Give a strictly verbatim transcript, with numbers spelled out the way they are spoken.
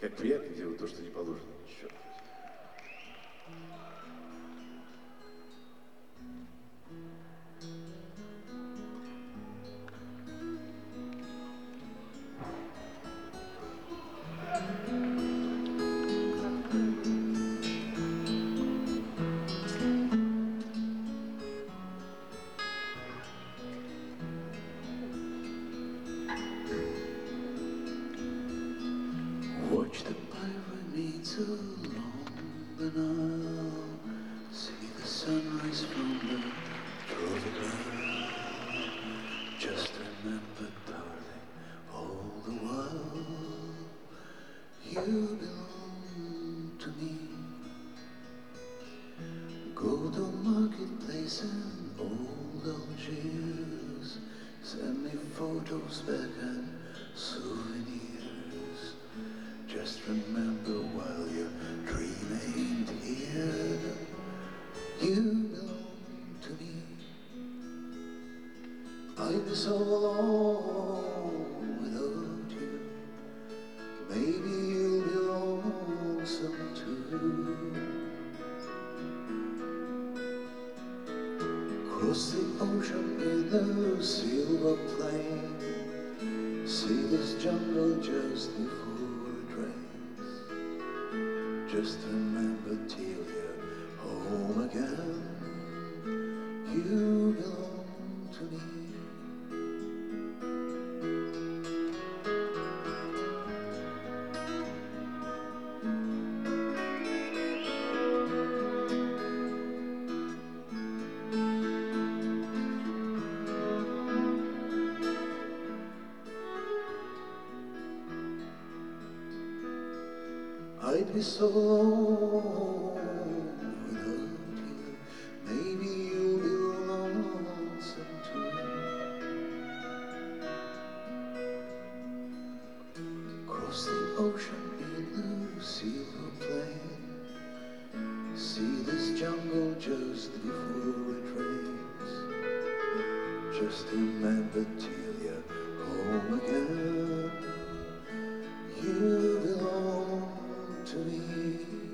Как приятно делать то, что не положено. Черт. Watch the pyramid so long, and I'll see the sunrise from the tropic ground. Just remember, darling, all the while you belong to me. Go to marketplace and old Algiers, send me photos back and souvenirs. Just remember while your dream ain't here, you belong to me. I'd be so alone without you. Maybe you'll be lonesome too. Cross the ocean in the silver plane, see this jungle just before it rains. Just remember till you're home again, you belong to me. I'd be so alone without you. Maybe you'll be lonesome too. Cross the ocean in the silver plain, see this jungle just before it rains. Just remember till you're home again, you belong to me.